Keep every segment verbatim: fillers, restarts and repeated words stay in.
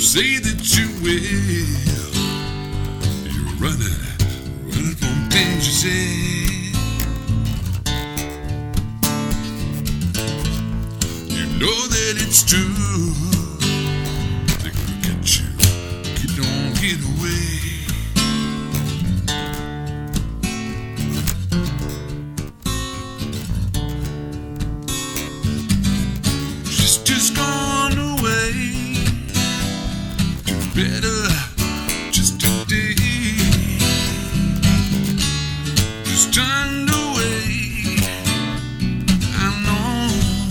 say that you will. You're running, running from things you said. You know that it's true. They're gonna get you. You don't get away. She's just gone away. Better just today. Just turned away. I know.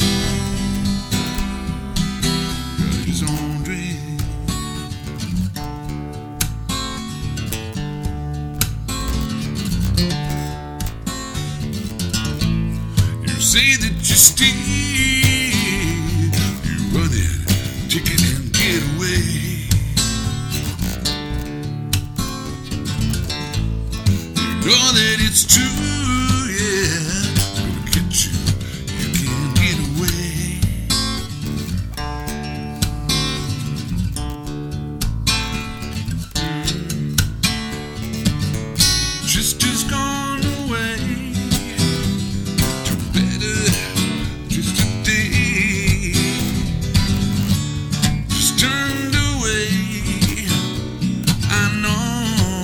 Got his own dream. You say that you steal. You run it, take it and get away. Know that it's true, yeah. Gonna get you, you can't get away. Just as gone away. Too better, just a day. Just turned away. I know.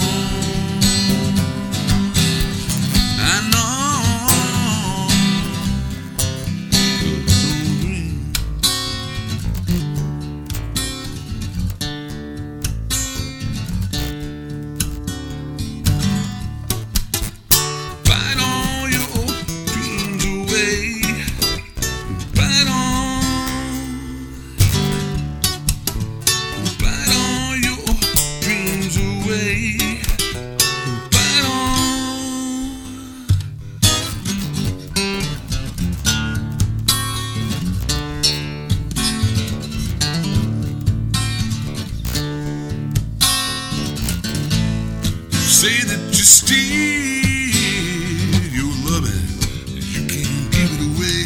Say that you steal your loving, you can't give it away.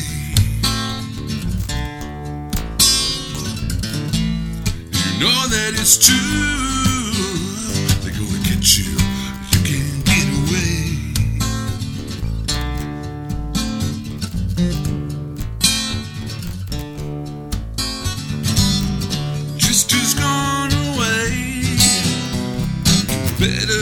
You know that it's true. They're gonna get you, you can't get away. Just as gone away. Better